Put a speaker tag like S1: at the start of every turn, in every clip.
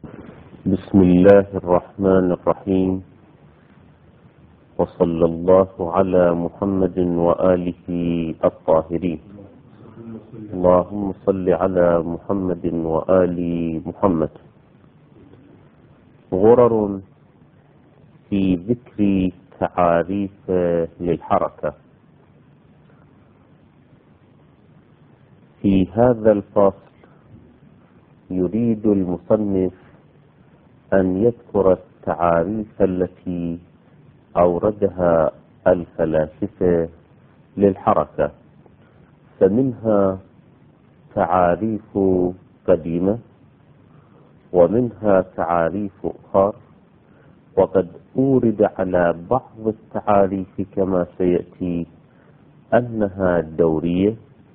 S1: بسم الله الرحمن الرحيم، وصلى الله على محمد وآله الطاهرين. اللهم صل على محمد وآل محمد. غرر في ذكر تعاريف للحركة. في هذا الفصل يريد المصنف أن يذكر التعاريف التي أوردها الفلاسفة للحركة، فمنها تعاريف قديمة ومنها تعاريف أخرى، وقد أورد على بعض التعاريف كما سيأتي أنها دورية.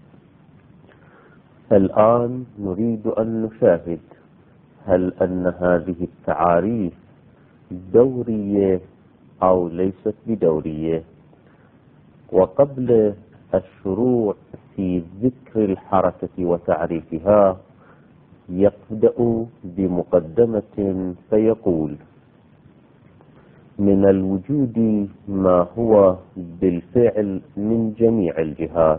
S1: فالآن نريد أن نشاهد هل أن هذه التعاريف دورية أو ليست بدورية. وقبل الشروع في ذكر الحركة وتعريفها يبدأ بمقدمة فيقول: من الوجود ما هو بالفعل من جميع الجهات،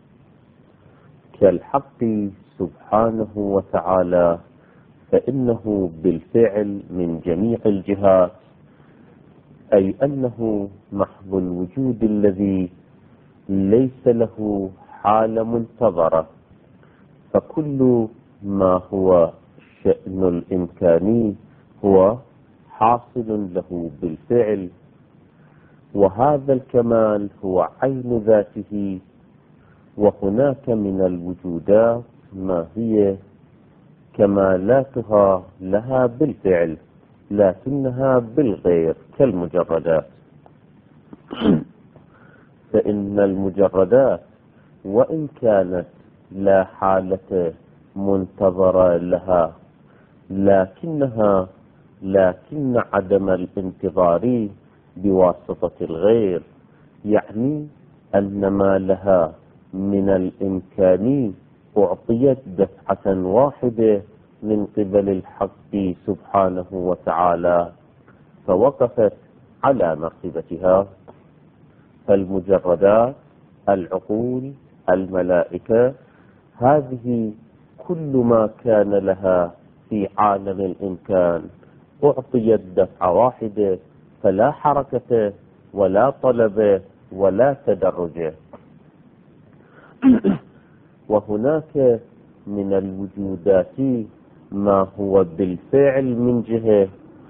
S1: كالحق سبحانه وتعالى، فإنه بالفعل من جميع الجهات، أي أنه محض الوجود الذي ليس له حال منتظرة، فكل ما هو شأن الإمكاني هو حاصل له بالفعل، وهذا الكمال هو عين ذاته. وهناك من الوجودات ما هي كمالاتها لها بالفعل لكنها بالغير، كالمجردات. فإن المجردات وإن كانت لا حالة منتظرة لها، لكن عدم الانتظار بواسطة الغير يعني أن ما لها من الإمكان أعطيت دفعة واحدة من قبل الحق سبحانه وتعالى فوقفت على مرتبتها. فالمجردات، العقول، الملائكة، هذه كل ما كان لها في عالم الإمكان أعطيت دفعة واحدة، فلا حركة ولا طلب ولا تدرج. وهناك من الوجودات ما هو بالفعل من جهة،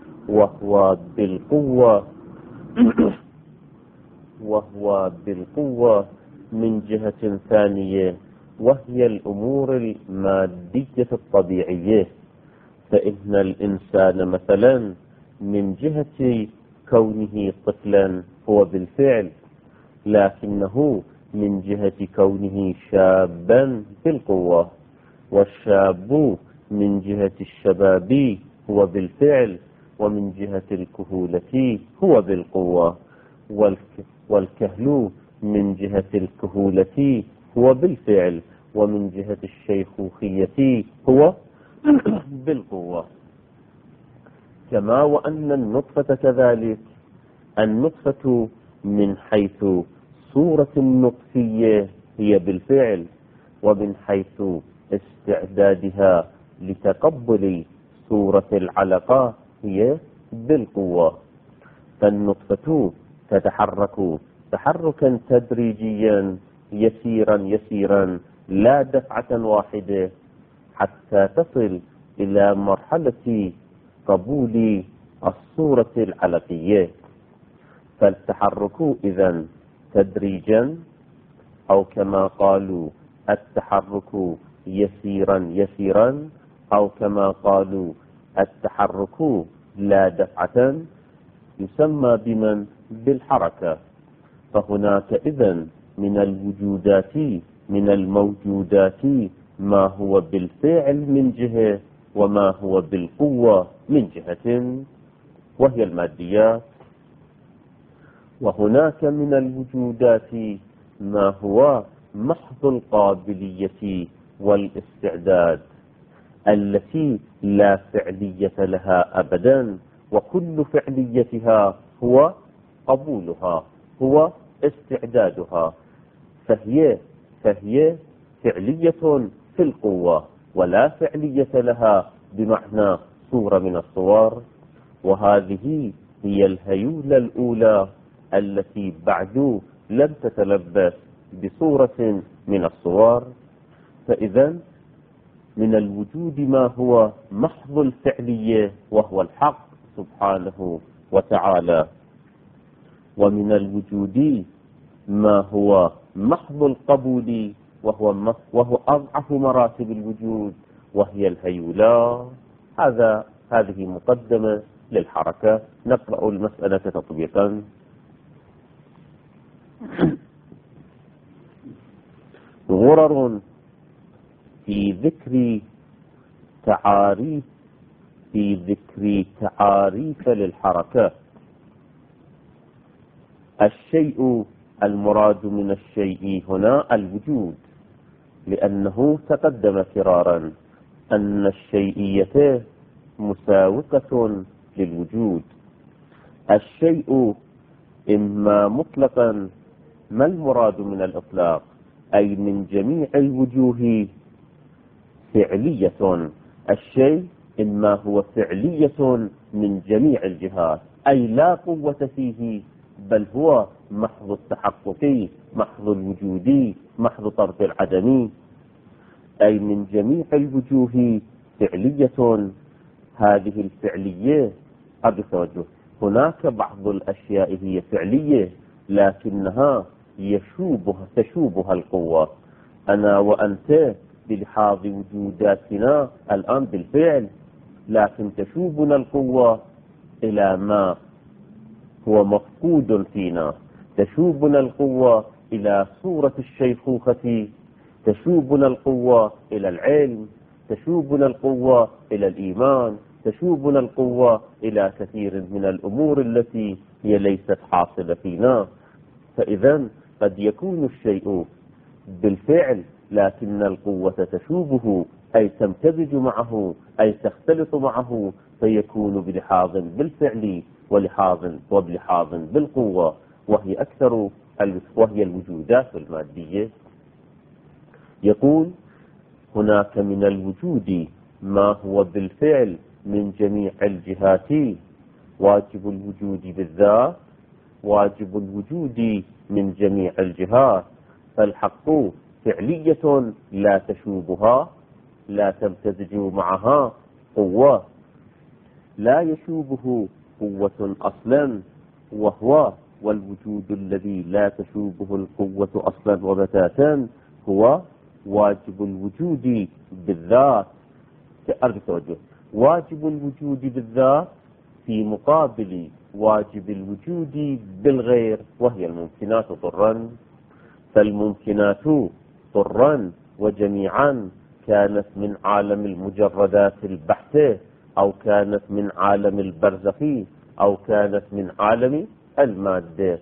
S1: وهو بالقوة من جهة ثانية، وهي الأمور المادية الطبيعية. فإن الإنسان مثلا من جهة كونه طفلا هو بالفعل، لكنه من جهة كونه شابا بالقوة، والشاب من جهة الشباب هو بالفعل، ومن جهة الكهولة هو بالقوة، والكهل من جهة الكهولة هو بالفعل، ومن جهة الشيخوخية هو بالقوة. كما وأن النطفة كذلك، النطفة من حيث صورة النطفية هي بالفعل، ومن حيث استعدادها لتقبل صورة العلقة هي بالقوة. فالنطفة تتحرك تحركا تدريجيا يسيرا يسيرا، لا دفعة واحدة، حتى تصل إلى مرحلة قبول الصورة العلقية. فالتحرك إذن تدريجا، أو كما قالوا التحرك يسيرا يسيرا، أو كما قالوا التحرك لا دفعة، يسمى بمن؟ بالحركة. فهناك إذن من الوجودات، من الموجودات، ما هو بالفعل من جهة، وما هو بالقوة من جهة، وهي الماديات. وهناك من الوجودات ما هو محض القابلية والاستعداد، التي لا فعلية لها أبدا، وكل فعليتها هو قبولها، هو استعدادها، فهي فعلية في القوة ولا فعلية لها بمعنى صورة من الصور. وهذه هي الهيولة الأولى التي بعد لم تتلبس بصورة من الصور. فإذا من الوجود ما هو محض الفعلية وهو الحق سبحانه وتعالى، ومن الوجود ما هو محض القبول وهو أضعف مراتب الوجود وهي الهيولة. هذه مقدمة للحركة. نقرأ المسألة تطبيقا. غرر في ذكر تعاريف للحركة. الشيء المراد من الشيء هنا الوجود، لأنه تقدم كرارا أن الشيئية مساوقة للوجود. الشيء إما مطلقا، ما المراد من الإطلاق؟ أي من جميع الوجوه فعلية. الشيء إما هو فعلية من جميع الجهات، أي لا قوة فيه، بل هو محض التحقق، محض الوجود، محض طرد العدم، أي من جميع الوجوه فعلية. هذه الفعلية قد توجه. هناك بعض الأشياء هي فعلية لكنها تشوبها القوة. أنا وأنت بلحاظ وجوداتنا الآن بالفعل، لكن تشوبنا القوة إلى ما هو مفقود فينا. تشوبنا القوة إلى صورة الشيخوخة، تشوبنا القوة إلى العلم، تشوبنا القوة إلى الإيمان، تشوبنا القوة إلى كثير من الأمور التي هي ليست حاصلة فينا. فإذا قد يكون الشيء بالفعل لكن القوة تشوبه، أي تمتزج معه، أي تختلط معه، فيكون بلحاظ بالفعل وبلحاظ بالقوة، وهي الوجودات المادية. يقول هناك من الوجود ما هو بالفعل من جميع الجهات. واجب الوجود بالذات، واجب الوجود من جميع الجهات. فالحق فعلية لا تشوبها، لا تمتزج معها قوة، لا يشوبه قوة أصلا، والوجود الذي لا تشوبه القوة أصلا وبتاتا هو واجب الوجود بالذات. أرجو التوجه. واجب الوجود بالذات في مقابل واجب الوجود بالغير، وهي الممكنات طرا. فالممكنات طرا وجميعا كانت من عالم المجردات البحتة، أو كانت من عالم البرزخ، أو كانت من عالم المادة،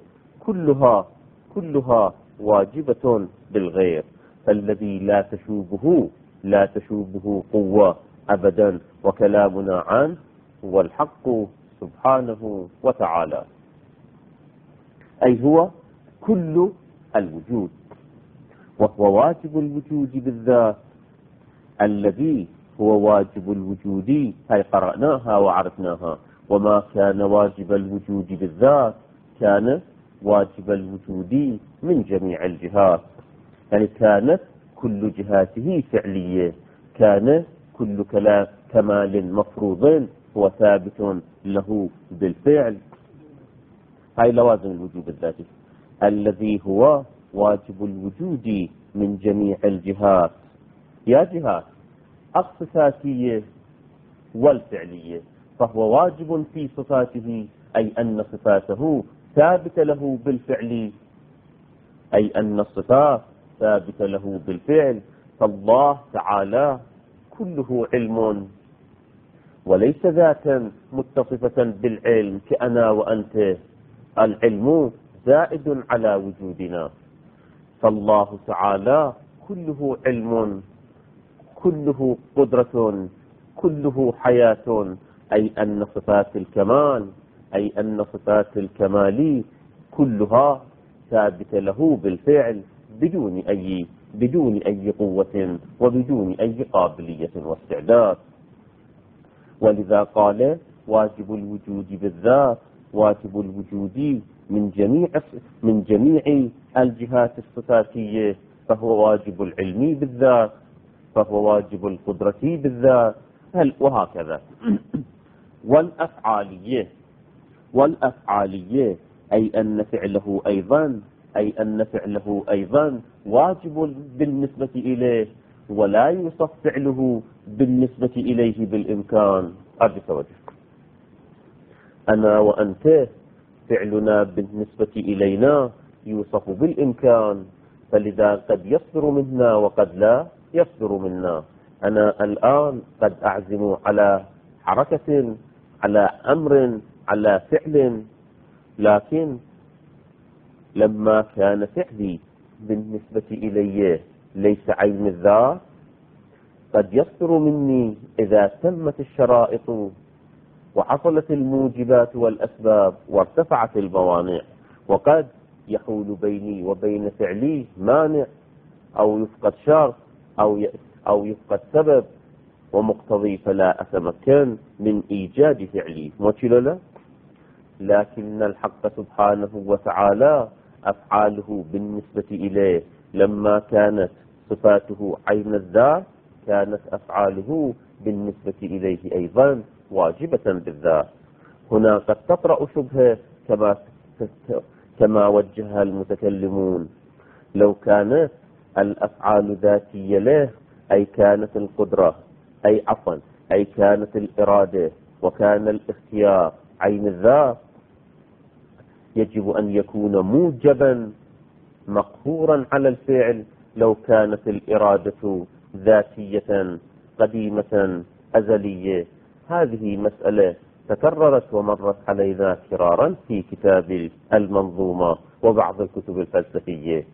S1: كلها واجبة بالغير. فالذي لا تشوبه قوة أبدا، وكلامنا عنه هو الحق سبحانه وتعالى، أي هو كل الوجود، وهو واجب الوجود بالذات الذي هو واجب الوجود. هاي قرأناها وعرفناها. وما كان واجب الوجود بالذات كان واجب الوجود من جميع الجهات، يعني كانت كل جهاته فعلية، كان كل كمال مفروض هو ثابت له بالفعل. هاي لوازم الوجود الذاتي الذي هو واجب الوجود من جميع الجهات. يا جهات الصفاتية والفعلية، فهو واجب في صفاته، أي أن صفاته ثابتة له بالفعل، أي أن الصفات ثابتة له بالفعل. فالله تعالى كله علم وليس ذاتا متصفة بالعلم كأنا وأنت. العلم زائد على وجودنا، فالله تعالى كله علم، كله قدرة، كله حياة، أي أن صفات الكمال، أي أن صفات الكمال كلها ثابتة له بالفعل بدون أي قوة وبدون أي قابلية واستعداد. ولذا قال واجب الوجود بالذات، واجب الوجود من جميع الجهات الصفاتية، فهو واجب العلم بالذات، فهو واجب القدرة بالذات، وهكذا. والأفعالية أي أن فعله أيضا واجب بالنسبة إليه، ولا يوصف فعله بالنسبة إليه بالإمكان. أرجو توجه. أنا وأنت فعلنا بالنسبة إلينا يوصف بالإمكان، فلذا قد يصدر منا وقد لا يصدر منا. أنا الآن قد أعزم على حركة، على أمر، على فعل، لكن لما كان فعلي بالنسبة إلي ليس عين الذات، قد يصدر مني إذا تمت الشرائط وحصلت الموجبات والأسباب وارتفعت الموانع، وقد يحول بيني وبين فعلي مانع، أو يفقد شرط، أو يفقد سبب ومقتضي، فلا أتمكن من إيجاد فعلي. لا، لكن الحق سبحانه وتعالى أفعاله بالنسبة إليه لما كانت صفاته عين الذات، كانت أفعاله بالنسبة إليه أيضا واجبة بالذات. هنا قد تطرأ شبهة كما وجهها المتكلمون: لو كانت الأفعال ذاتية له، أي كانت القدرة، أي كانت الإرادة وكان الاختيار عين الذات، يجب أن يكون موجبا مقهورا على الفعل لو كانت الإرادة ذاتية قديمة أزلية. هذه مسألة تكررت ومرت علينا كرارا في كتاب المنظومة وبعض الكتب الفلسفية.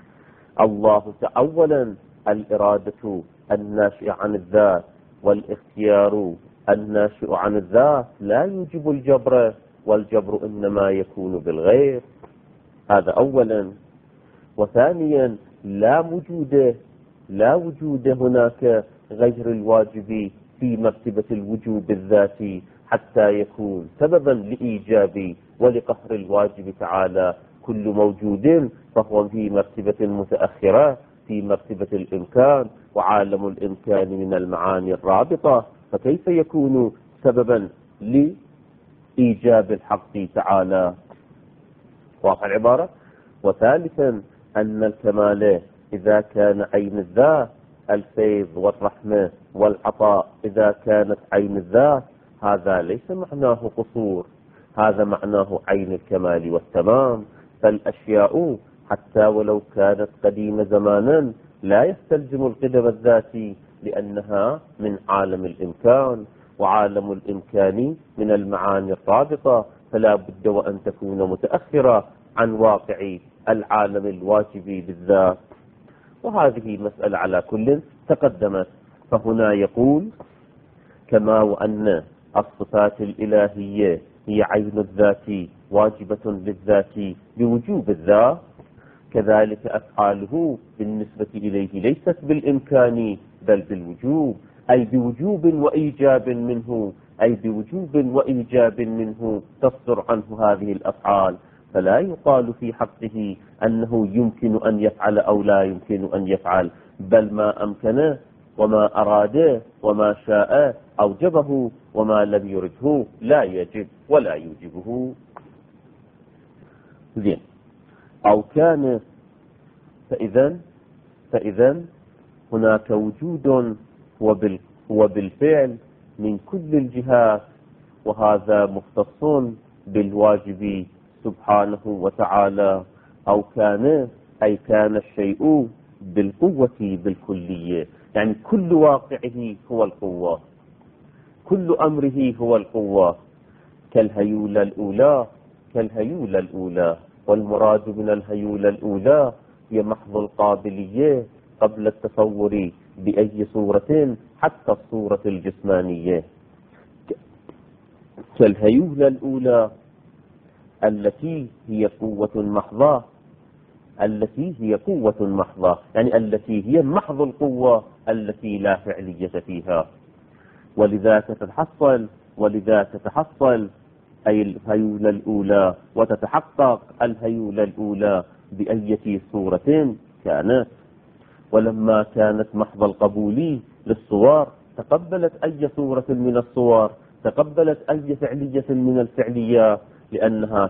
S1: أولا الإرادة الناشئة عن الذات والاختيار الناشئ عن الذات لا يوجب الجبر، والجبر إنما يكون بالغير. هذا أولا. وثانيا لا وجود هناك غير الواجب في مرتبة الوجوب الذاتي حتى يكون سببا لإيجاب ولقهر الواجب تعالى. كل موجود فهو في مرتبة متأخرة، في مرتبة الإمكان، وعالم الإمكان من المعاني الرابطة، فكيف يكون سببا لإيجاب الحق تعالى؟ واضح العبارة. وثالثا أن الكمال إذا كان عين الذات، الفيض والرحمة والعطاء إذا كانت عين الذات، هذا ليس معناه قصور، هذا معناه عين الكمال والتمام. فالأشياء حتى ولو كانت قديمة زمانا لا يستلزم القدم الذاتي، لأنها من عالم الإمكان، وعالم الإمكان من المعاني الرابطة، فلا بد وأن تكون متأخرة عن واقع العالم الواجب بالذات. وهذه مسألة على كل تقدمت. فهنا يقول: كما وأن الصفات الإلهية هي عين الذات واجبة للذات بوجوب الذات، كذلك أفعاله بالنسبة إليه ليست بالإمكان بل بالوجوب، أي بوجوب وإيجاب منه، تصدر عنه هذه الأفعال. فلا يقال في حقه أنه يمكن أن يفعل أو لا يمكن أن يفعل، بل ما أمكنه وما أراده وما شاء أوجبه، وما لم يرده لا يجب ولا يوجبه. زين. أو كان، فإذا هناك وجود وبالفعل من كل الجهات، وهذا مختص بالواجب سبحانه وتعالى. أو كان، أي كان الشيء بالقوة بالكلية، يعني كل واقعه هو القوة، كل أمره هو القوة، كالهيولة الأولى. والمراد من الهيولة الأولى هي محض القابلية قبل التصور بأي صورة حتى الصورة الجسمانية، كالهيولة الأولى التي هي قوة محضة، يعني التي هي محض القوة التي لا فعلية فيها. ولذا تتحصل أي الهيولة الأولى، وتتحقق الهيولة الأولى بأية صورة كانت. ولما كانت محض القبول للصور تقبلت أي صورة من الصور، تقبلت أي فعلية من الفعليات، لأنها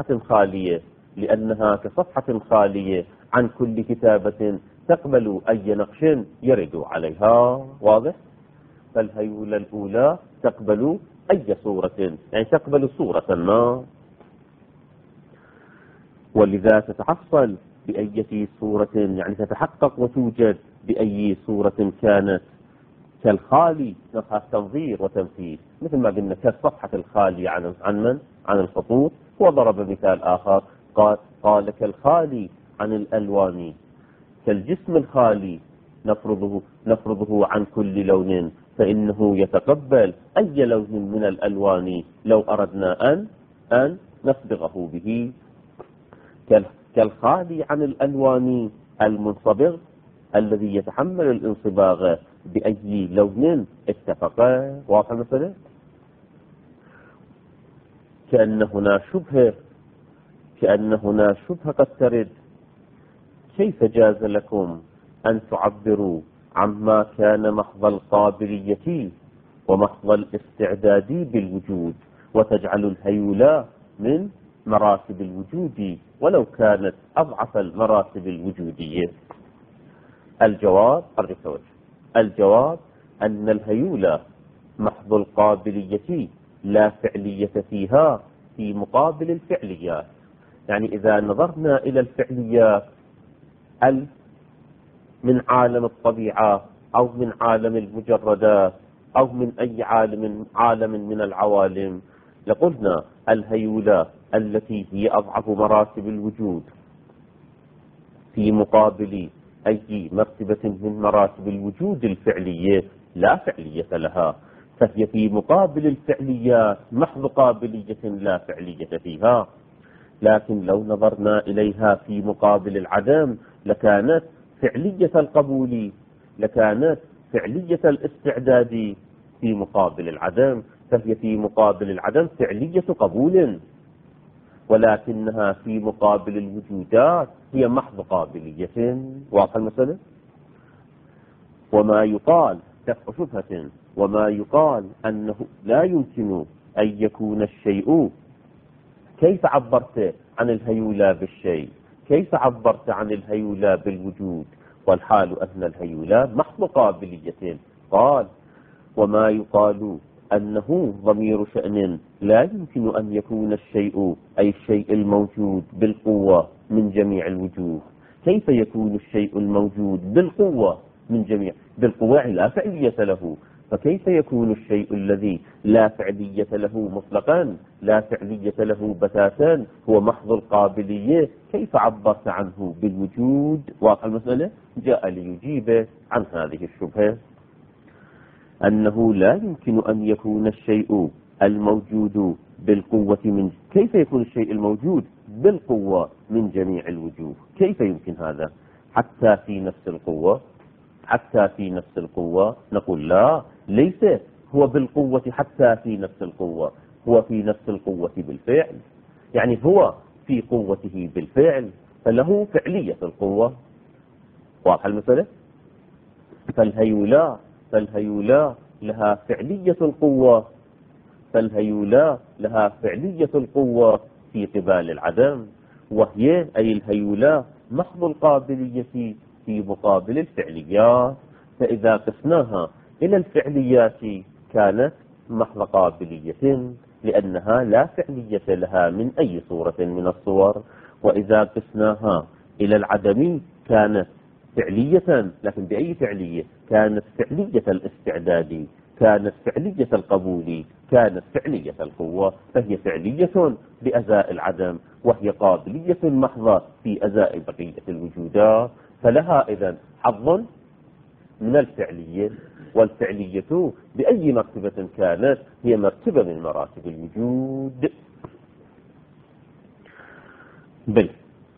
S1: كصفحة خالية عن كل كتابة تقبل أي نقش يرد عليها. واضح؟ فالهيولة الأولى تقبل أي صورة، يعني تقبل صورة ما، ولذا تتحصل بأي صورة، يعني تتحقق وتوجد بأي صورة كانت، كالخالي نفها تنظير وتمثيل، مثل ما قلنا كالصفحة الخالية عن الخطوط. وضرب مثال آخر قال كالخالي عن الألوان، كالجسم الخالي نفرضه عن كل لون، فإنه يتقبل أي لون من الألوان لو أردنا أن نصبغه به. كالخالي عن الألوان المنصبغ الذي يتحمل الانصباغ بأي لون اتفق. واضح المسألة؟ كأن هنا شبهة قد ترد. كيف جاز لكم أن تعبروا عما كان محض القابلية ومحض الاستعداد بالوجود، وتجعلوا الهيولة من مراتب الوجود ولو كانت أضعف المراتب الوجودية؟ الجواب أن الهيولة محض القابلية لا فعلية فيها في مقابل الفعليات. يعني إذا نظرنا إلى الفعليات من عالم الطبيعة أو من عالم المجردات أو من أي عالم من العوالم، لقلنا الهيولة التي هي أضعف مراتب الوجود في مقابل أي مرتبة من مراتب الوجود الفعلية لا فعلية لها، فهي في مقابل الفعليات محض قابلية لا فعلية فيها. لكن لو نظرنا إليها في مقابل العدم لكانت فعلية القبول، لكانت فعلية الاستعداد في مقابل العدم، فهي في مقابل العدم فعلية قبول، ولكنها في مقابل الوجودات هي محض قابلية. واضح المسألة؟ وما يقال دفع شبهة، وما يقال أنه لا يمكن أن يكون الشيء. كيف عبرت عن الهيولة بالشيء؟ كيف عبرت عن الهيولة بالوجود والحال أن الهيولة محض قابلية؟ قال وما يقال أنه ضمير شأن لا يمكن أن يكون الشيء أي الشيء الموجود بالقوة من جميع الوجوه. كيف يكون الشيء الموجود بالقوة من جميع بالقوة لا فعلية له؟ فكيف يكون الشيء الذي لا فعلية له مطلقا، لا فعلية له بتاتا، هو محض القابلية؟ كيف عبرت عنه بالوجود؟ واضح المسألة؟ جاء ليجيب عن هذه الشبهة، أنه لا يمكن أن يكون الشيء الموجود بالقوة كيف يكون الشيء الموجود بالقوة من جميع الوجوه؟ كيف يمكن هذا؟ حتى في نفس القوة نقول لا، ليس هو بالقوة حتى في نفس القوة، هو في نفس القوة بالفعل، يعني هو في قوته بالفعل فله فعلية القوة. واضح المسألة؟ فالهيولة لها فعلية القوة، في قبال العدم، وهي أي الهيولة محض القابلية في مقابل الفعليات. فإذا قسناها إلى الفعليات كانت محض قابلية لأنها لا فعلية لها من أي صورة من الصور، وإذا قسناها إلى العدم كانت فعلية، لكن بأي فعلية؟ كانت فعلية الاستعداد، كانت فعلية القبول، كانت فعلية القوة، فهي فعلية بأزاء العدم، وهي قابلية محضة في أزاء بقية الوجودات، فلها إذن حظ من الفعلية، والفعلية بأي مرتبة كانت هي مرتبة من مراتب الوجود. بل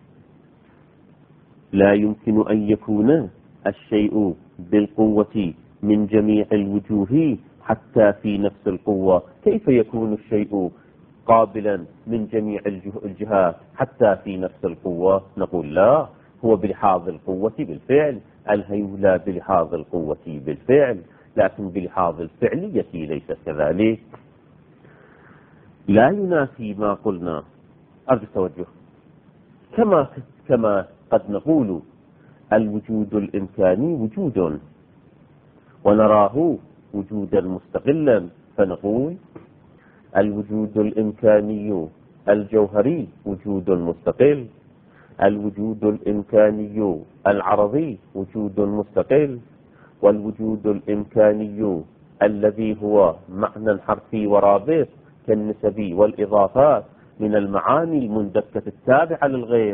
S1: لا يمكن أن يكون الشيء بالقوة من جميع الوجوه حتى في نفس القوة. كيف يكون الشيء قابلا من جميع الجهات حتى في نفس القوة؟ نقول لا، هو بلحاظ القوة بالفعل، الهيولى بلحاظ القوة بالفعل، لكن بلحاظ الفعلية ليس كذلك. لا ينافي ما قلنا، أرجو التوجه، كما قد نقول الوجود الإمكاني وجود ونراه وجودا مستقلا، فنقول الوجود الإمكاني الجوهري وجود مستقل، الوجود الإمكاني العرضي وجود مستقل، والوجود الإمكاني الذي هو معنى حرفي ورابط كالنسب والإضافات من المعاني المندكة التابعة للغير.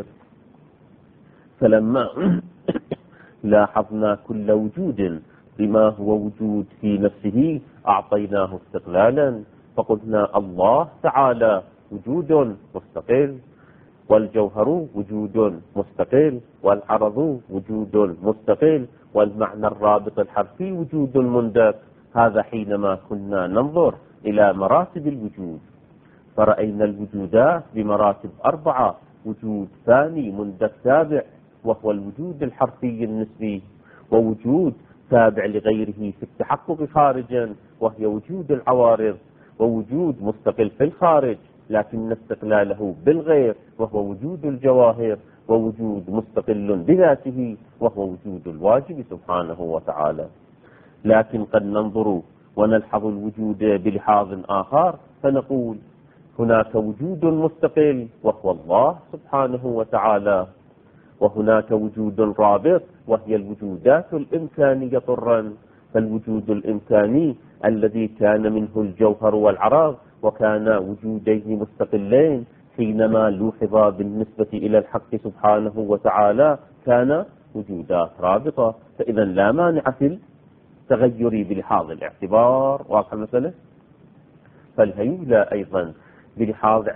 S1: فلما لاحظنا كل وجود بما هو وجود في نفسه أعطيناه استقلالا، فقلنا الله تعالى وجود مستقل، والجوهر وجود مستقل، والعرض وجود مستقل، والمعنى الرابط الحرفي وجود مندك. هذا حينما كنا ننظر إلى مراتب الوجود، فرأينا الوجودات بمراتب 4: وجود ثاني مندك تابع وهو الوجود الحرفي النسبي، ووجود تابع لغيره في التحقق خارجا وهي وجود العوارض، ووجود مستقل في الخارج لكن استقلاله بالغير وهو وجود الجواهر، ووجود مستقل بذاته وهو وجود الواجب سبحانه وتعالى. لكن قد ننظر ونلحظ الوجود بلحاظ آخر فنقول هناك وجود مستقل وهو الله سبحانه وتعالى، وهناك وجود رابط وهي الوجودات الإمكانية طرا. فالوجود الإمكاني الذي كان منه الجوهر والعرض وكان وجودين مستقلين حينما لوحظ بالنسبة إلى الحق سبحانه وتعالى كان وجودات رابطة، فإذا لا مانع في التغير بلحاظ الاعتبار. واضح المسألة؟ فالهيولى أيضا بلحاظ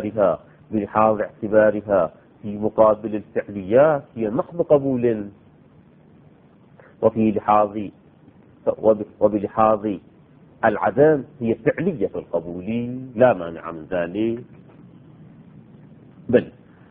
S1: اعتبارها في مقابل الفعليات هي محض قبول، وبلحاظ العدم هي فعلية القبول، لا مانع من ذلك. بل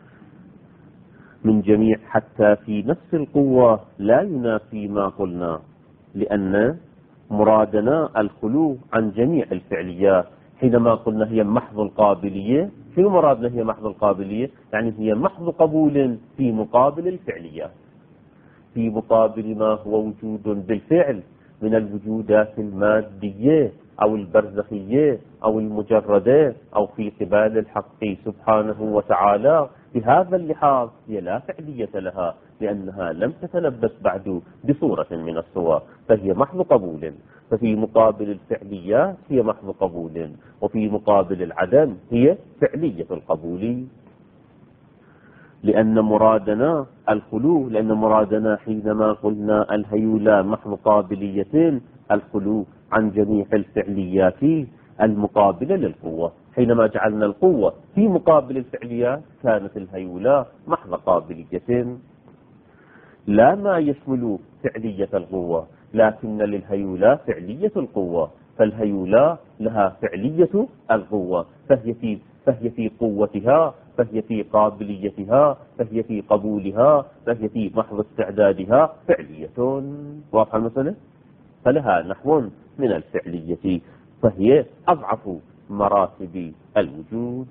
S1: من جميع حتى في نفس القوة لا ينافي ما قلنا، لأن مرادنا الخلو عن جميع الفعليات. حينما قلنا هي محض القابلية، شنو مرادنا هي محض القابلية؟ يعني هي محض قبول في مقابل الفعليات، في مقابل ما هو وجود بالفعل من الوجودات المادية أو البرزخية أو المجردة أو في قبال الحق سبحانه وتعالى. بهذا اللحاظ هي لا فعلية لها لأنها لم تتلبس بعد بصورة من الصور، فهي محض قبول. ففي مقابل الفعليات هي محض قبول، وفي مقابل العدم هي فعلية القبول. لأن مرادنا الخلو، لأن مرادنا حينما قلنا الهيولى محض قابلية الخلو عن جميع الفعليات المقابلة للقوة. حينما جعلنا القوة في مقابل الفعليات كانت الهيولى محض قابلية لا ما يشمل فعلية القوة، لكن للهيولى فعلية القوة، فالهيولى لها فعلية القوة، فهي في قوتها، فهي في قابليتها، فهي في قبولها، فهي في محض استعدادها فعلية. واضحة المسألة؟ فلها نحو من الفعلية، فهي أضعف مراتب الوجود.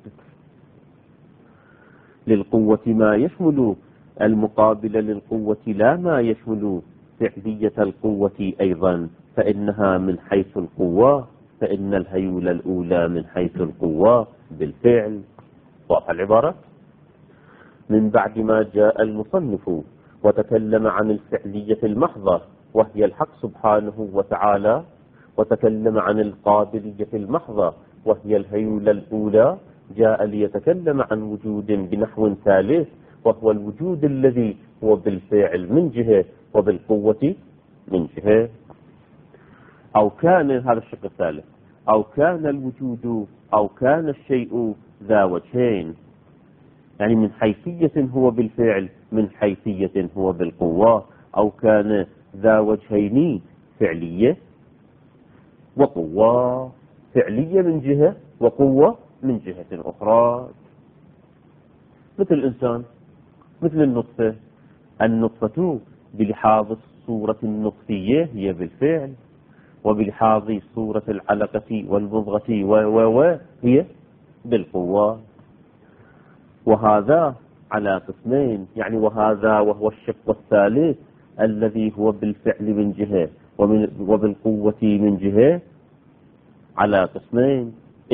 S1: للقوة ما يشمل المقابل للقوة لا ما يشمل فعلية القوة أيضا، فإنها من حيث القوة، فإن الهيولى الأولى من حيث القوة بالفعل. واضح العبارة؟ من بعد ما جاء المصنف وتكلم عن الفعلية المحضة وهي الحق سبحانه وتعالى، وتكلم عن القابلية المحضة وهي الهيولى الأولى، جاء ليتكلم عن وجود بنحو ثالث وهو الوجود الذي هو بالفعل من جهة وبالقوة من جهة، أو كان هذا الشق الثالث، أو كان الوجود أو كان الشيء ذا وجهين، يعني من حيثية هو بالفعل، من حيثية هو بالقوة، أو كان ذا وجهين، فعلية وقوة، فعلية من جهة وقوة من جهة أخرى. مثل الإنسان، مثل النطفة، النطفة بلحاظ الصورة النطفية هي بالفعل، وبلحاظ صورة العلقة والمضغة هي بالقوة. وهذا على قسمين، يعني وهذا وهو الشق الثالث الذي هو بالفعل من جهة وبالقوة من جهة، على قسمين.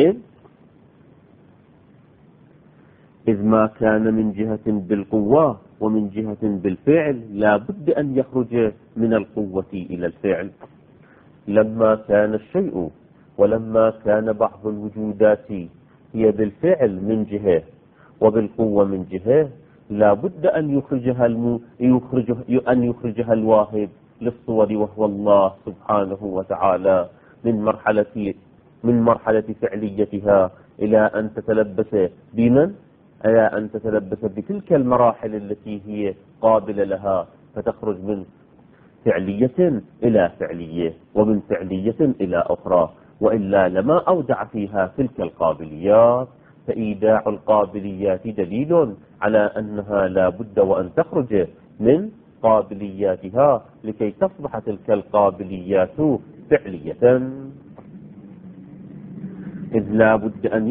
S1: إذ ما كان من جهة بالقوة ومن جهة بالفعل لا بد أن يخرج من القوة إلى الفعل. لما كان الشيء ولما كان بعض الوجودات هي بالفعل من جهة وبالقوة من جهة، لا بد أن يخرجها الواهب للصور وهو الله سبحانه وتعالى من مرحلة فعليتها إلى أن تتلبس إلى أن تتلبس بتلك المراحل التي هي قابلة لها، فتخرج من فعلية إلى فعلية ومن فعلية إلى أخرى، وإلا لما أودع فيها تلك القابليات. فإيداع القابليات دليل على أنها لا بد وأن تخرج من قابلياتها لكي تصبح تلك القابليات فعلية. إذ لا بد أن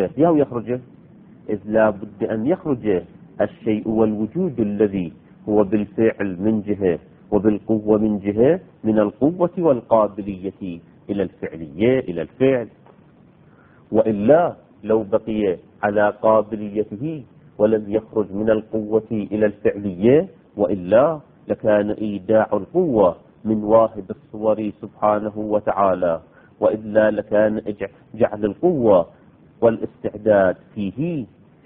S1: يخرج الشيء والوجود الذي هو بالفعل من جهة وبالقوة من جهة من القوة والقابلية إلى الفعلية، إلى الفعل. وإلا لو بقي على قابليته ولم يخرج من القوة إلى الفعلية، وإلا لكان إيداع القوة من واهب الصور سبحانه وتعالى، وإلا لكان جعل القوة والاستعداد فيه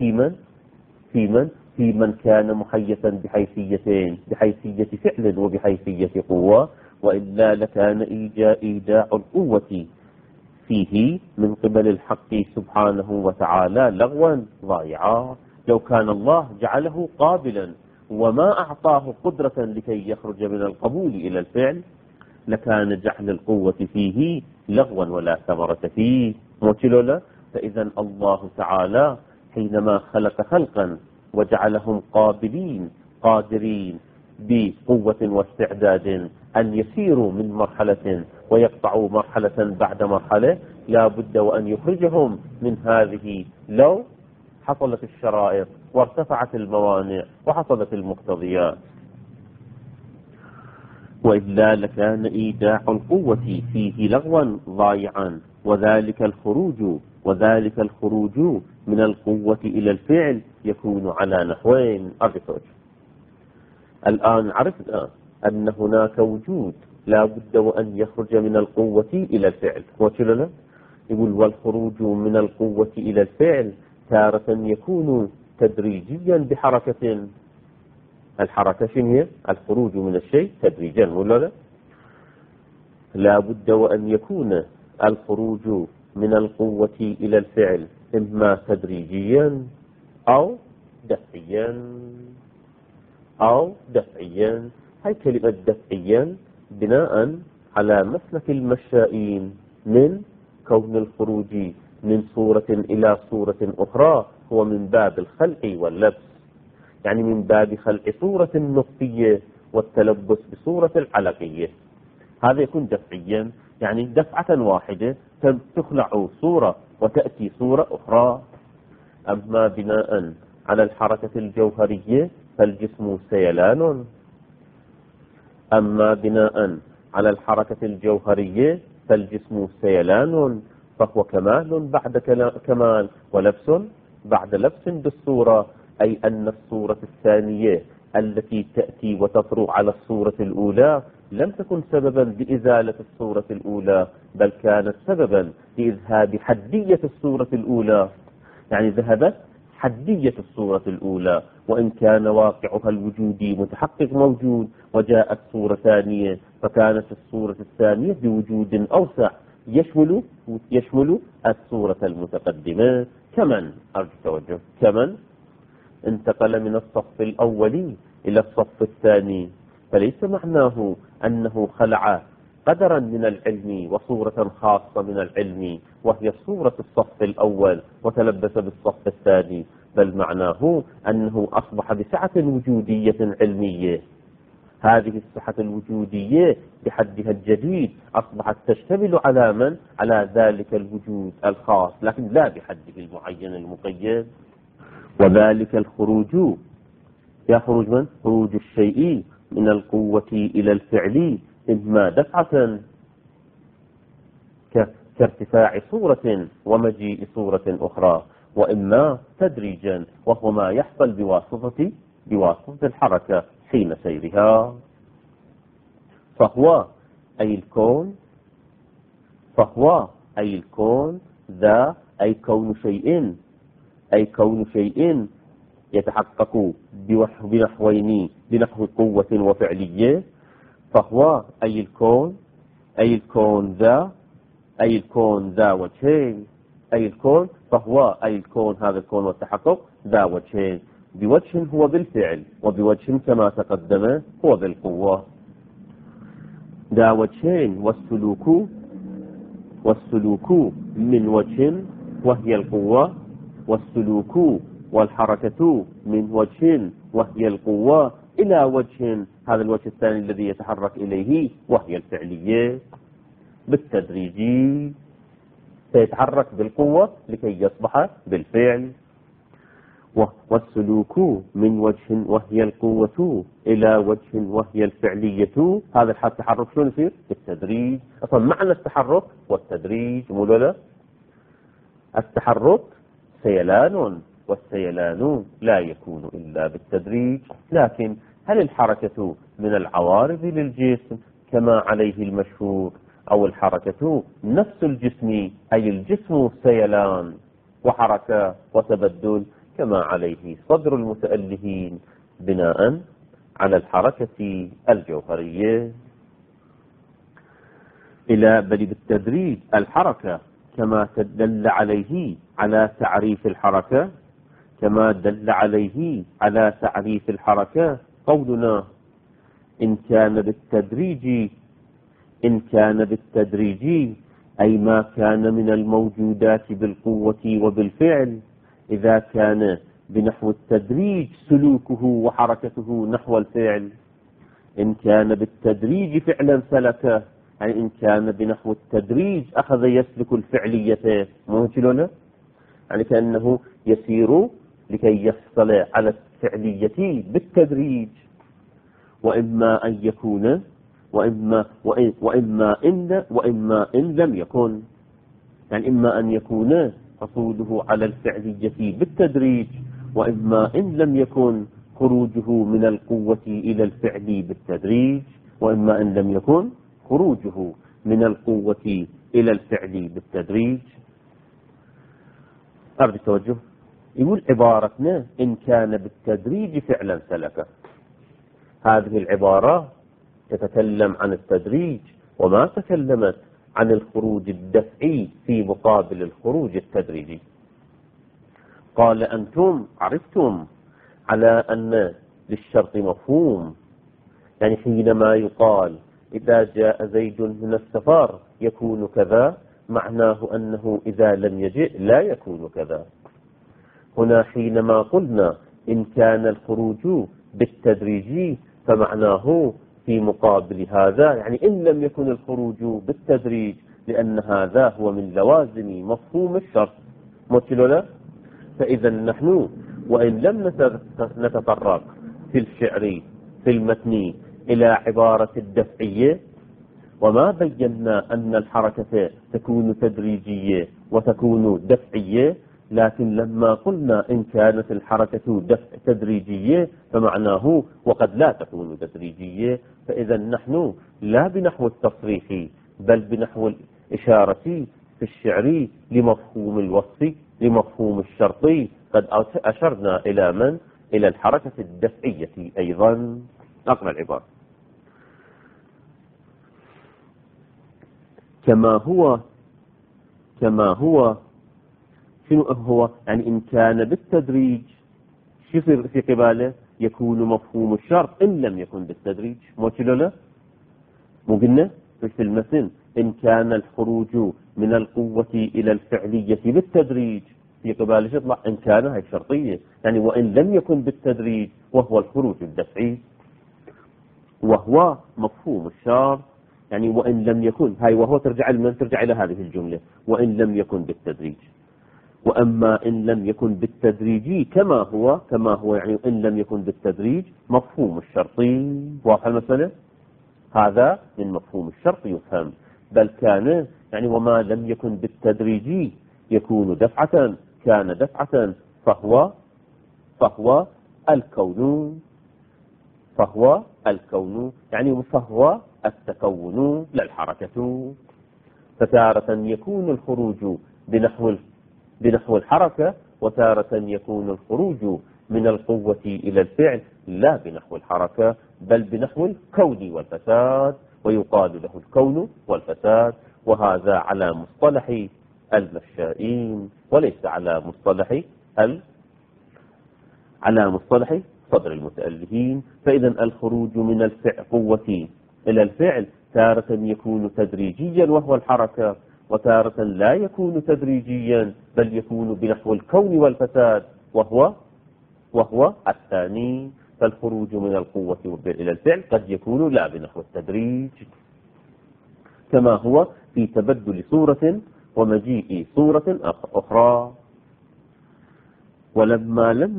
S1: في من كان محيطا بحيثيتين، بحيثية فعل وبحيثية قوة، وإلا لكان إيداع القوة فيه من قبل الحق سبحانه وتعالى لغوا ضائعا. لو كان الله جعله قابلا وما أعطاه قدرة لكي يخرج من القبول إلى الفعل، لكان جعل القوة فيه لغوا ولا ثمرة فيه. موتلولا. فإذا الله تعالى حينما خلق خلقا وجعلهم قادرين بقوة واستعداد أن يسيروا من مرحلة ويقطعوا مرحلة بعد مرحلة، لا بد وأن يخرجهم من هذه لو حصلت الشرائط وارتفعت الموانع وحصلت المقتضيات، وإلا لكان إيداع القوة فيه لغوا ضائعا. وذلك الخروج من القوة إلى الفعل يكون على نحوين. الآن عرفنا أن هناك وجود لا بد وأن يخرج من القوة إلى الفعل. يقول والخروج من القوة إلى الفعل تارة يكون تدريجيا بحركة. الحركة شنو هي؟ الخروج من الشيء تدريجا، ولا لا؟ لا بد وأن يكون الخروج من القوة إلى الفعل إما تدريجيا أو دفعيا. هاي كلمة دفعيا بناء على مسلك المشائين من كون الخروج من صورة إلى صورة أخرى هو من باب الخلق واللبس، يعني من باب خلق صورة نطفية والتلبس بصورة العلقية. هذا يكون دفعيا، يعني دفعة واحدة تخلع صورة وتأتي صورة أخرى. أما بناء على الحركة الجوهرية فالجسم سيلان. فهو كمال بعد كمال ولبس بعد لبس بالصورة، أي أن الصورة الثانية التي تأتي وتطرو على الصورة الأولى لم تكن سببا بإزالة الصورة الأولى، بل كانت سببا لإذهاب حدية الصورة الأولى. يعني ذهبت حدية الصورة الأولى وإن كان واقعها الوجودي متحقق موجود، وجاءت صورة ثانية فكانت الصورة الثانية بوجود أوسع يشمل الصورة المتقدمة. كمن أرجو توجه، كمن انتقل من الصف الأولي إلى الصف الثاني، فليس معناه أنه خلع قدرا من العلم وصورة خاصة من العلم وهي صورة الصف الأول وتلبس بالصف الثاني، بل معناه أنه أصبح بسعة وجودية علمية. هذه السعة الوجودية بحدها الجديد أصبحت تشتمل على من؟ على ذلك الوجود الخاص، لكن لا بحده المعين المقيد. وذلك الخروج يخرج من؟ خروج الشيء من القوة إلى الفعل، إما دفعة كارتفاع صورة ومجيء صورة أخرى، وإما تدريجا وهو ما يحصل بواسطة الحركة حين سيرها. فهو أي الكون ذا أي كون شيء يتحقق بنحوين، بنحو قوة وفعلية. فهو أي الكون ذا وجهين، فهو أي الكون، هذا الكون والتحقق ذا وجهين، بوجه هو بالفعل وبوجه كما تقدم هو بالقوة. ذا وجهين والسلوك من وجه وهي القوة، والسلوك والحركة من وجه وهي القوة إلى وجه، هذا الوجه الثاني الذي يتحرك إليه وهي الفعلية. بالتدريج سيتحرك بالقوة لكي يصبح بالفعل. والسلوك من وجه وهي القوة إلى وجه وهي الفعلية، هذا التحرك شلون يصير؟ بالتدريج. أصلا معنى التحرك والتدريج مولانا، التحرك سيلان، والسيلان لا يكون إلا بالتدريج. لكن هل الحركة من العوارض للجسم كما عليه المشهور، أو الحركة نفس الجسم أي الجسم سيلان وحركة وتبدل كما عليه صدر المتألهين بناء على الحركة الجوهرية؟ إلى بل بالتدريج الحركة كما دل عليه على تعريف الحركة، كما دل عليه على تعريف الحركة قولنا إن كان بالتدريج أي ما كان من الموجودات بالقوة وبالفعل، إذا كان بنحو التدريج سلوكه وحركته نحو الفعل. إن كان بالتدريج فعلا سلكه، يعني إن كان بنحو التدريج أخذ يسلك الفعلية موجلنا، يعني كأنه يسير لكي يحصل على الفعلية بالتدريج. وإما أن يكون وإما إن لم يكن، يعني إما أن يكون حصوله على الفعلية بالتدريج، وإما إن لم يكن خروجه من القوة إلى الفعل بالتدريج، وإما إن لم يكن خروجه من القوة إلى الفعل بالتدريج. أرجو التوجه. يقول عبارتنا إن كان بالتدريج فعلا سلكه، هذه العبارة تتكلم عن التدريج وما تكلمت عن الخروج الدفعي في مقابل الخروج التدريجي. قال أنتم عرفتم على أن للشرط مفهوم، يعني حينما يقال إذا جاء زيد من السفر يكون كذا، معناه أنه إذا لم يجئ لا يكون كذا. هنا حينما قلنا إن كان الخروج بالتدريج فمعناه في مقابل هذا، يعني إن لم يكن الخروج بالتدريج، لأن هذا هو من لوازم مفهوم الشرط مثلنا. فإذا نحن وإن لم نتطرق في الشعر في المتن إلى عبارة الدفعية، وما بينا أن الحركة تكون تدريجية وتكون دفعية، لكن لما قلنا إن كانت الحركة تدريجية فمعناه وقد لا تكون تدريجية. فإذا نحن لا بنحو التصريح بل بنحو الإشارة في الشعر لمفهوم الوصف، لمفهوم الشرطي. قد أشرنا إلى من؟ إلى الحركة الدفعية أيضا. أقرأ العبارة: كما هو شنو هو؟ يعني إن كان بالتدريج شفر في قباله يكون مفهوم الشرط إن لم يكن بالتدريج. مو لا مو قلنا في المثل إن كان الخروج من القوة إلى الفعلية بالتدريج في قباله يطلع إن كان هي شرطية، يعني وإن لم يكن بالتدريج وهو الخروج الدفعي وهو مفهوم الشرط. يعني وإن لم يكن هاي وهو ترجع إلى هذه الجملة وإن لم يكن بالتدريج. وأما إن لم يكن بالتدريج كما هو يعني إن لم يكن بالتدريج مفهوم الشرطي. واضح المسألة؟ هذا من مفهوم الشرط يفهم. بل كان يعني وما لم يكن بالتدريج يكون دفعة، كان دفعة فهو الكون يعني فهو التكون لا الحركة. فتارة يكون الخروج بنحو الحركة، وتارة يكون الخروج من القوة إلى الفعل لا بنحو الحركة بل بنحو الكون والفساد، ويقال له الكون والفساد. وهذا على مصطلح المشائين وليس على مصطلح صدر المتألهين. فإذا الخروج من القوة إلى الفعل تارة يكون تدريجيا وهو الحركة، وتارة لا يكون تدريجيا بل يكون بنحو الكون والفساد وهو الثاني. فالخروج من القوة إلى الفعل قد يكون لا بنحو التدريج كما هو في تبدل صورة ومجيء صورة أخرى. ولما لم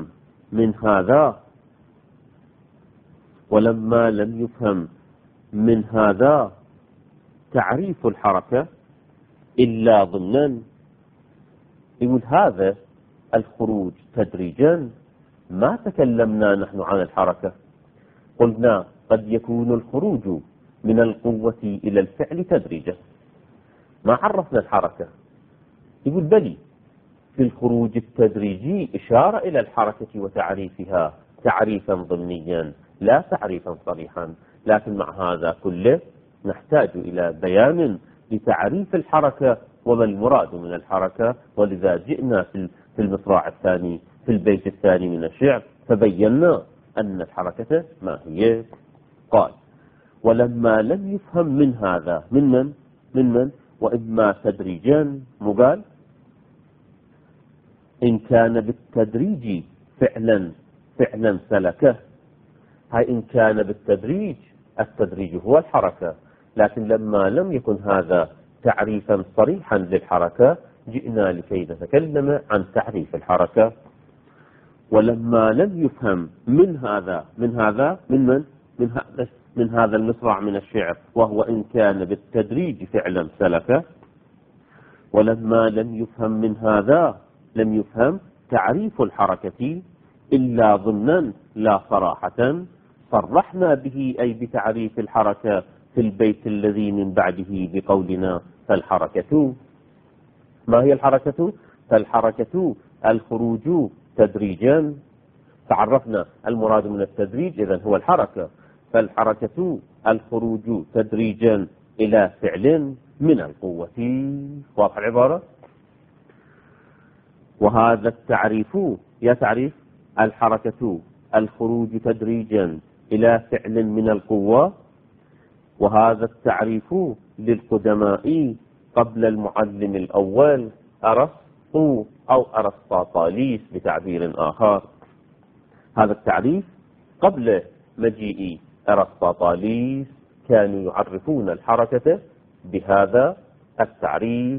S1: يفهم من هذا تعريف الحركة إلا ضمنا، يقول هذا الخروج تدريجا ما تكلمنا نحن عن الحركة، قلنا قد يكون الخروج من القوة إلى الفعل تدريجا، ما عرفنا الحركة. يقول بلي في الخروج التدريجي إشارة إلى الحركة وتعريفها تعريفا ضمنيا لا تعريفا صريحا، لكن مع هذا كله نحتاج إلى بيان لتعريف الحركة وما المراد من الحركة. ولذا جئنا في المصراع الثاني في البيت الثاني من الشعر فبينا أن الحركة ما هي. قال: ولما لم يفهم من هذا من وإما تدريجا مقال إن كان بالتدريج فعلا سلكه. هاي إن كان بالتدريج التدريج هو الحركة، لكن لما لم يكن هذا تعريفا صريحا للحركة جئنا لكي نتكلم عن تعريف الحركة. ولما لم يفهم من هذا المصرع من الشعر وهو إن كان بالتدريج فعلا سلكه. ولما لم يفهم من هذا لم يفهم تعريف الحركة إلا ضمنا لا صراحة، صرحنا به أي بتعريف الحركة في البيت الذي من بعده بقولنا فالحركة. ما هي الحركة؟ فالحركة الخروج تدريجا. تعرفنا المراد من التدريج إذن هو الحركة. فالحركة الخروج تدريجا إلى فعل من القوة. واضح العبارة؟ وهذا التعريف تعريف الحركة الخروج تدريجا إلى فعل من القوة. وهذا التعريف للقدماء قبل المعلم الأول أرسطو أو أرسطاطاليس بتعبير آخر. هذا التعريف قبل مجيء أرسطاطاليس كانوا يعرفون الحركة بهذا التعريف.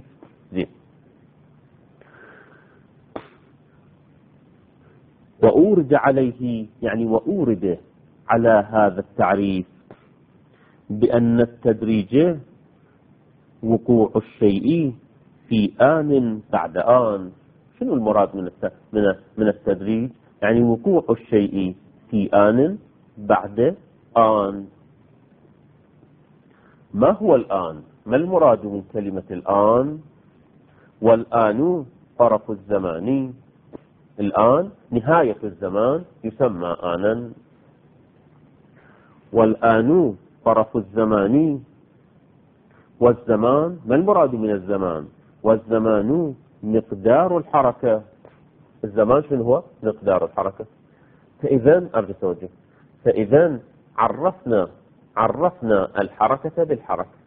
S1: وأورد عليه يعني وأورد على هذا التعريف بأن التدريج وقوع الشيء في آن بعد آن. شنو المراد من التدريج؟ يعني وقوع الشيء في آن بعد آن. ما هو الآن؟ ما المراد من كلمة الآن؟ والآن طرف الزمان الآن نهاية الزمان يسمى آنا. والآن طرف الزمان، والزمان ما المراد من الزمان؟ والزمان مقدار الحركة. الزمان شنو هو؟ مقدار الحركة. فإذا أرجو توجه، فإذا عرفنا الحركة بالحركة.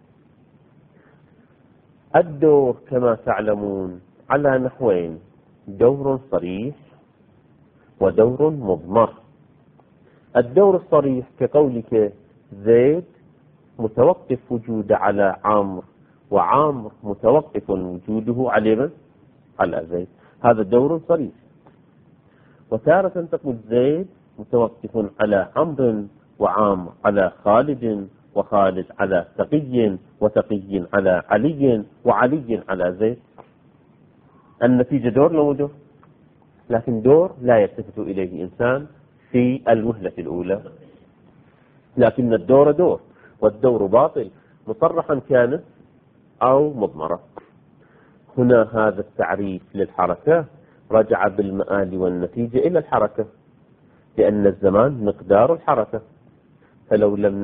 S1: الدور كما تعلمون على نحوين: دور صريح ودور مضمر. الدور الصريح كقولك زيد متوقف وجوده على عمرو، وعمرو متوقف وجوده على من؟ على زيد. هذا دور صريح. وتارة تقول زيد متوقف على عمرو، وعمرو على خالد، وخالد على تقي، وتقي على علي، وعلي على زيد. النتيجة دور لو دور، لكن دور لا يلتفت إليه إنسان في الوهلة الأولى، لكن الدور دور، والدور باطل مصرحا كانت أو مضمرة. هنا هذا التعريف للحركة رجع بالمآل والنتيجة إلى الحركة، لأن الزمان مقدار الحركة. فلو لم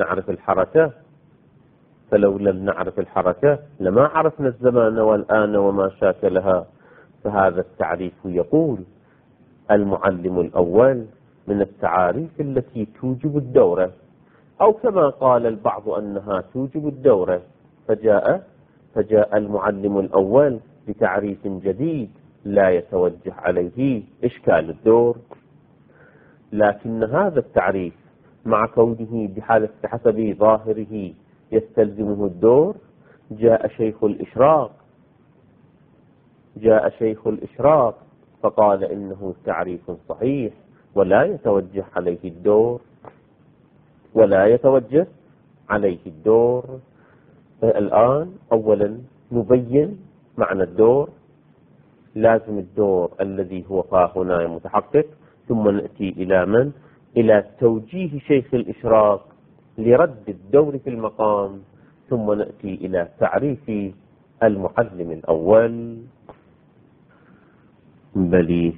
S1: نعرف الحركة لما عرفنا الزمان والآن وما شاكلها. فهذا التعريف يقول المعلم الأول من التعاريف التي توجب الدورة، أو كما قال البعض أنها توجب الدورة. فجاء المعلم الأول بتعريف جديد لا يتوجه عليه إشكال الدور. لكن هذا التعريف مع كونه بحسب ظاهره يستلزمه الدور، جاء شيخ الإشراق فقال إنه تعريف صحيح ولا يتوجه عليه الدور. الآن أولا نبين معنى الدور، لازم الدور الذي هو هنا متحقق، ثم نأتي إلى توجيه شيخ الإشراق لرد الدور في المقام، ثم نأتي إلى تعريف المعلم الأول. بلي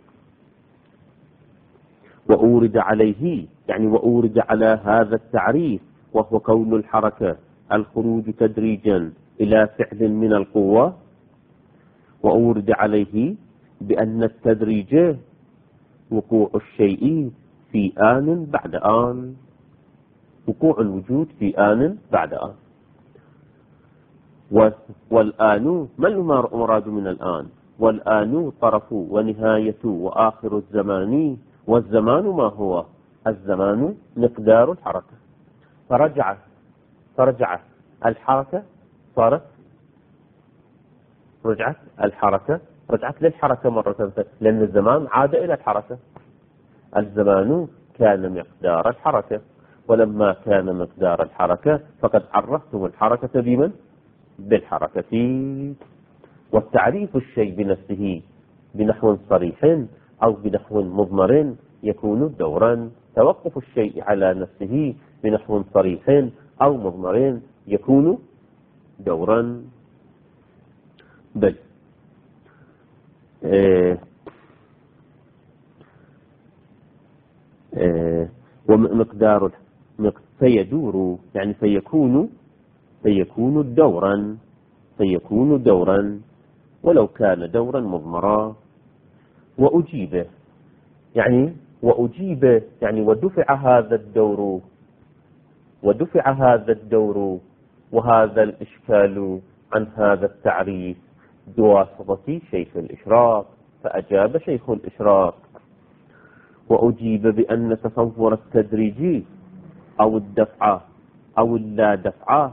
S1: وأورد على هذا التعريف، وهو كون الحركة الخروج تدريجا إلى فعل من القوة. وأورد عليه بأن التدريج وقوع الشيء في آن بعد آن، وقوع الوجود في آن بعد آن. والآن ما المراد من الآن؟ والآن طرف ونهاية وآخر الزمان. والزمان ما هو؟ الزمان مقدار الحركة. فرجعت الحركة، رجعت للحركة مرة ثانية، لأن الزمان عاد إلى الحركة. الزمان كان مقدار الحركة، ولما كان مقدار الحركة فقد عرفتم الحركة بمن؟ بالحركة. والتعريف الشيء بنفسه بنحو صريح أو بنحو مضمر يكون دورا. توقف الشيء على نفسه بنحو صريح أو مضمر يكون دورا. بل ومقدار فيدور، يعني فيكون دورا ولو كان دورا مضمرا. وأجيب يعني ودفع هذا الدور وهذا الإشكال عن هذا التعريف بواسطة شيخ الإشراق. فأجاب شيخ الإشراق: وأجيب بأن تصور التدريج أو الدفع أو اللا دفع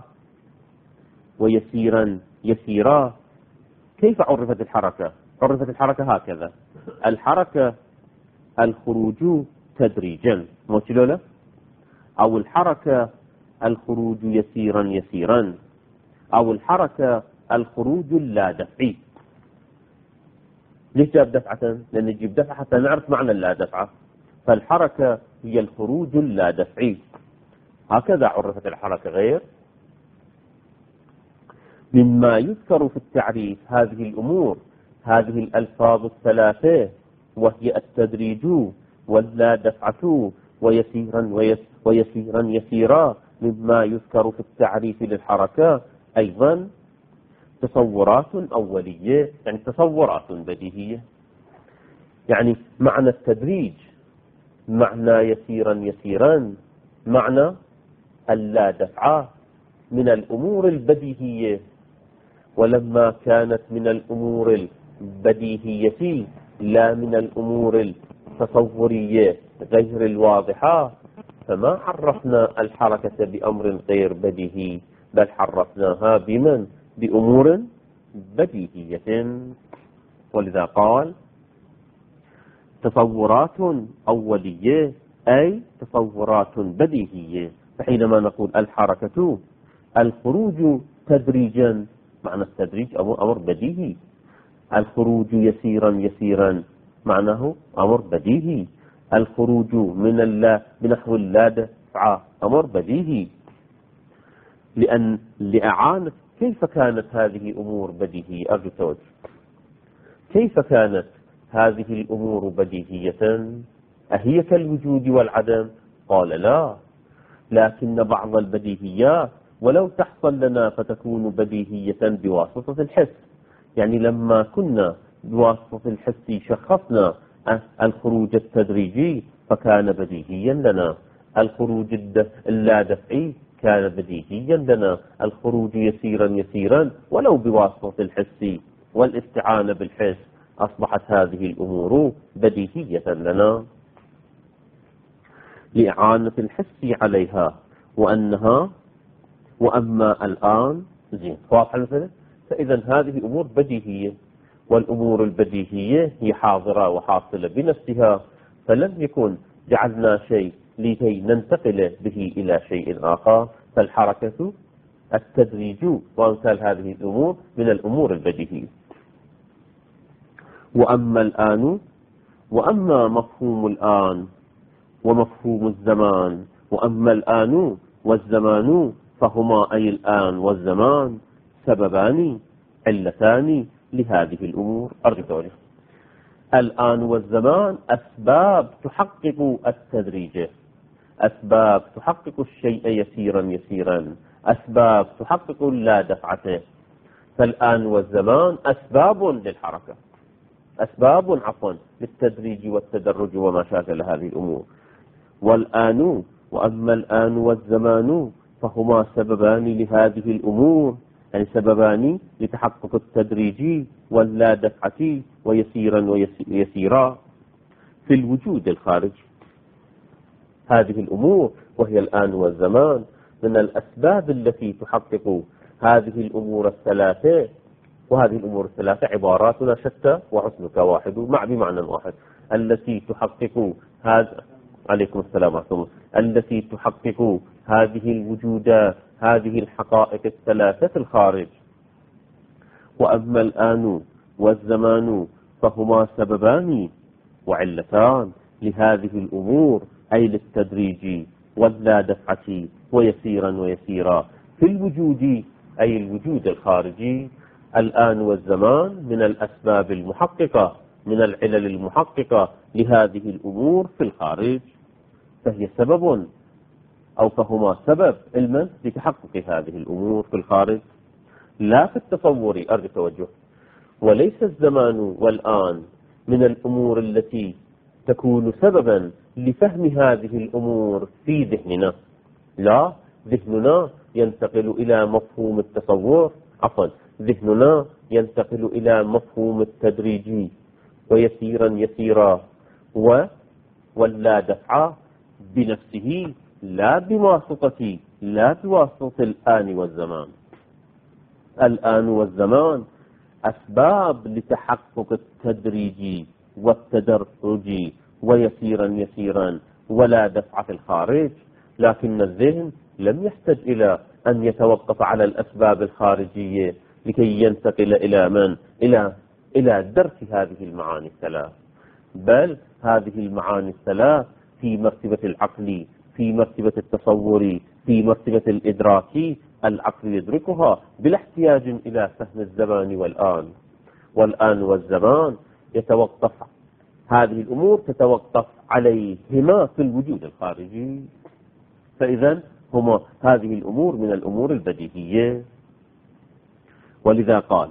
S1: ويسيرا. كيف عرفت الحركة؟ عرفت الحركة هكذا: الحركة الخروج تدريجا موتلولا، أو الحركة الخروج يسيرا، أو الحركة الخروج اللا دفعي. ليش جاب دفعة؟ لأن نجيب دفعة حتى نعرف معنى اللا دفعة. فالحركة هي الخروج اللا دفعي. هكذا عرفت الحركة. غير مما يذكر في التعريف هذه الأمور، هذه الألفاظ الثلاثة وهي التدريج واللا دفعة ويسيرا يسيرا مما يذكر في التعريف للحركة أيضا تصورات أولية، يعني تصورات بديهية. يعني معنى التدريج معنى يسيرا يسيرا معنى اللا دفعة من الأمور البديهية، ولما كانت من الأمور البديهية لا من الأمور التصورية غير الواضحة، فما عرفنا الحركة بأمر غير بديهي، بل عرفناها بأمور بديهية. ولذا قال تصورات أولية أي تصورات بديهية. فحينما نقول الحركة الخروج تدريجا، معنى التدريج أمر بديهي. الخروج يسيرا يسيرا معناه أمر بديهي. الخروج بنحو اللا دفعة أمر بديهي. لأعانة كيف كانت هذه أمور بديهية؟ أرجو التوجه. كيف كانت هذه الأمور بديهية؟ أهي كالوجود والعدم؟ قال لا، لكن بعض البديهيات ولو تحصل لنا فتكون بديهية بواسطة الحس. يعني لما كنا بواسطة الحس شخصنا الخروج التدريجي فكان بديهيا لنا، الخروج اللا دفعي كان بديهيا لنا، الخروج يسيرا يسيرا ولو بواسطة الحس والاستعانة بالحس أصبحت هذه الأمور بديهية لنا لإعانة الحس عليها. وأما الآن زين واضح المثل. فإذا هذه أمور بديهية، والأمور البديهية هي حاضرة وحاصلة بنفسها، فلم يكن جعلنا شيء لكي ننتقل به إلى شيء آخر. فالحركة التدريج وأمثال هذه الأمور من الأمور البديهية. وأما مفهوم الآن ومفهوم الزمان، وأما الآن والزمان فهما أي الآن والزمان سببان علتان لهذه الأمور. أرجو توجه. الآن والزمان أسباب تحقق التدريج، أسباب تحقق الشيء يسيرا يسيرا، أسباب تحقق لا دفعته. فالآن والزمان أسباب للحركة، أسباب للتدريج والتدرج وما شاكل هذه الأمور. وأما الآن والزمان فهما سببان لهذه الأمور، يعني سببان لتحقق التدريج واللا دفعة ويسيرا ويسيرا في الوجود الخارجي. هذه الأمور وهي الآن والزمان من الأسباب التي تحقق هذه الأمور الثلاثة. وهذه الأمور الثلاثة عباراتنا شتى وحسنك واحد مع بمعنى واحد. التي تحقق هذا عليكم السلام ورحمة الله، التي تحقق هذه الوجودات، هذه الحقائق الثلاثة في الخارج. وأما الآن والزمان فهما سببان وعلتان لهذه الأمور، أي للتدريج واللا دفعة ويسيرا ويسيرا في الوجود، أي الوجود الخارجي. الآن والزمان من الأسباب المحققة، من العلل المحققة لهذه الأمور في الخارج، فهي سبب أو فهما سبب علما لتحقق هذه الأمور في الخارج لا في التصور. أرجو التوجه. وليس الزمان والآن من الأمور التي تكون سببا لفهم هذه الأمور في ذهننا، لا، ذهننا ينتقل إلى مفهوم التصور، ذهننا ينتقل إلى مفهوم التدريج ويسيرا يسيرا ولا دفع بنفسه لا بواسطة الآن والزمان. الآن والزمان أسباب لتحقق التدريج والتدرج ويسيرا يسيرا ولا دفع في الخارج. لكن الذهن لم يحتج إلى أن يتوقف على الأسباب الخارجية لكي ينتقل إلى درك هذه المعاني الثلاث، بل هذه المعاني الثلاث في مرتبة العقل، في مرتبة التصور، في مرتبة الإدراك. العقل يدركها بلا احتياج إلى فهم الزمان والآن. والآن والزمان يتوقف هذه الأمور تتوقف عليهما في الوجود الخارجي. فإذا هما هذه الأمور من الأمور البديهية. ولذا قال: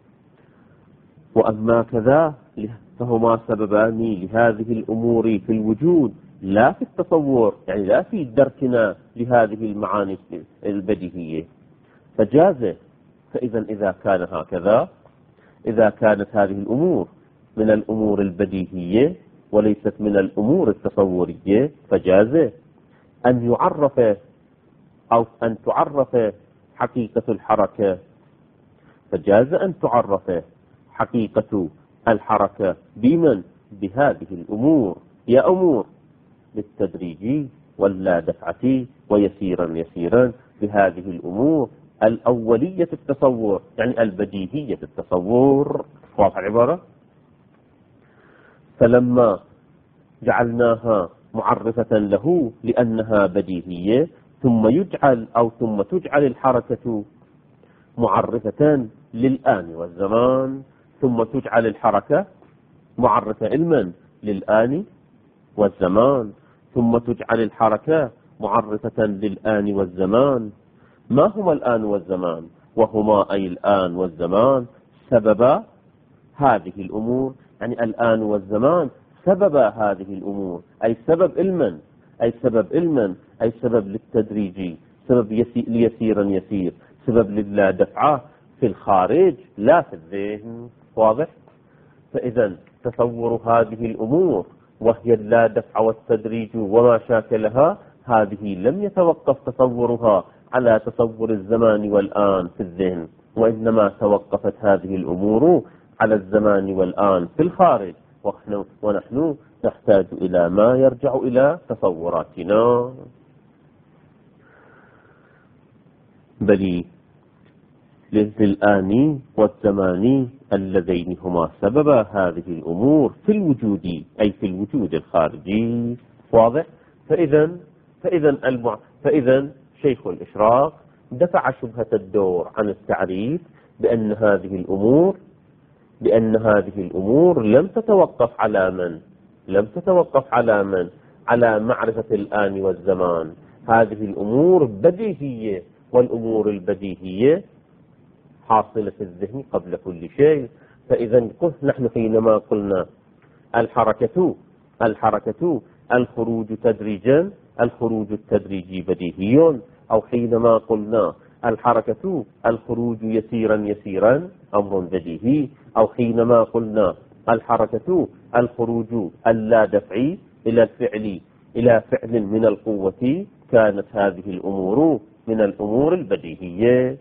S1: وأما كذا فهما سببان لهذه الأمور في الوجود لا في التصور، يعني لا في دركنا لهذه المعاني البديهية. فجاز. فإذا إذا كان هكذا، إذا كانت هذه الأمور من الأمور البديهية وليست من الأمور التصورية، فجاز أن يعرف أو أن تعرف حقيقة الحركة، فجاز أن تعرف حقيقة الحركة بمن؟ بهذه الأمور. هي أمور بالتدريج واللا دفعة ويسيرا يسيرا، بهذه الأمور الأولية التصور، يعني البديهية التصور. واضح العبارة؟ فلما جعلناها معرفة له لأنها بديهية، ثم تجعل الحركة معرفة للآن والزمان، ثم تجعل الحركة معرفة علما للآن والزمان، ثم تجعل الحركة معرفة للآن والزمان. ما هما الآن والزمان؟ وهما أي الآن والزمان سبب هذه الأمور، يعني الآن والزمان سبب هذه الأمور، أي سبب علما، أي سبب للتدريج، سبب ليسيرا يسير، سبب للا دفعة في الخارج لا في الذهن. واضح؟ فإذا تصور هذه الأمور وهي اللا دفع والتدريج وما شاكلها، هذه لم يتوقف تصورها على تصور الزمان والآن في الذهن، وإنما توقفت هذه الأمور على الزمان والآن في الخارج، ونحن نحتاج إلى ما يرجع إلى تصوراتنا. بل للآن والزمان اللذين هما سبب هذه الأمور في الوجود، أي في الوجود الخارجي. واضح؟ فإذا شيخ الإشراق دفع شبهة الدور عن التعريف بأن هذه الأمور لم تتوقف على من؟ على معرفة الآن والزمان. هذه الأمور بديهية، والأمور البديهية حاصلة في الذهن قبل كل شيء. فإذا نحن حينما قلنا الحركة الخروج تدريجا، الخروج التدريجي بديهي، أو حينما قلنا الحركة الخروج يسيرا يسيرا أمر بديهي، أو حينما قلنا الحركة الخروج اللا دفعي إلى فعل من القوة، كانت هذه الأمور من الأمور البديهية.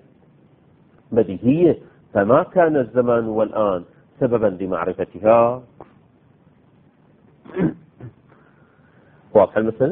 S1: فما كان الزمان والآن سببا لمعرفتها. واضح المثل؟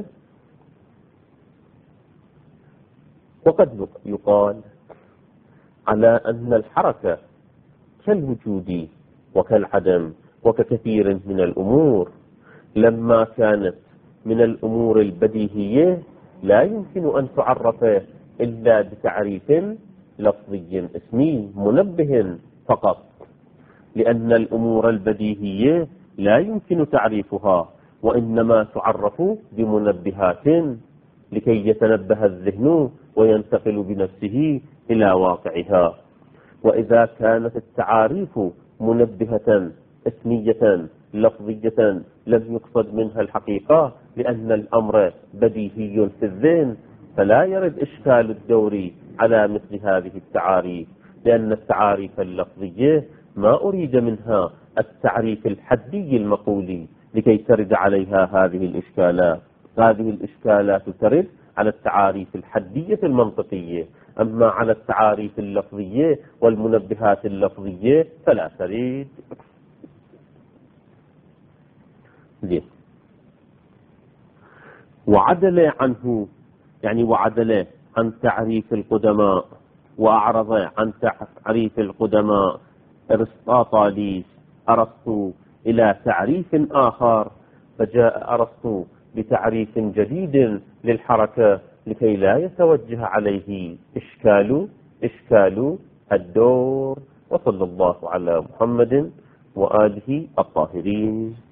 S1: وقد يقال على أن الحركة كالوجود وكالعدم وككثير من الأمور، لما كانت من الأمور البديهية لا يمكن أن تعرف إلا بتعريف لفظي اسمي منبه فقط، لأن الأمور البديهية لا يمكن تعريفها، وإنما تعرف بمنبهات لكي يتنبه الذهن وينتقل بنفسه إلى واقعها. وإذا كانت التعاريف منبهة اسمية لفظية لم يقصد منها الحقيقة، لأن الأمر بديهي في الذهن، فلا يرد إشكال الدور على مثل هذه التعاريف، لأن التعاريف اللفظية ما أريد منها التعريف الحدي المقولي لكي ترد عليها هذه الإشكالات. هذه الإشكالات ترد على التعاريف الحدية المنطقية، أما على التعاريف اللفظية والمنبهات اللفظية فلا ترد. وعدل عنه، يعني وعدل عن تعريف القدماء، وأعرض عن تعريف القدماء أرسطو إلى تعريف آخر، فجاء أرسطو بتعريف جديد للحركة لكي لا يتوجه عليه إشكال الدور. وصلى الله على محمد وآله الطاهرين.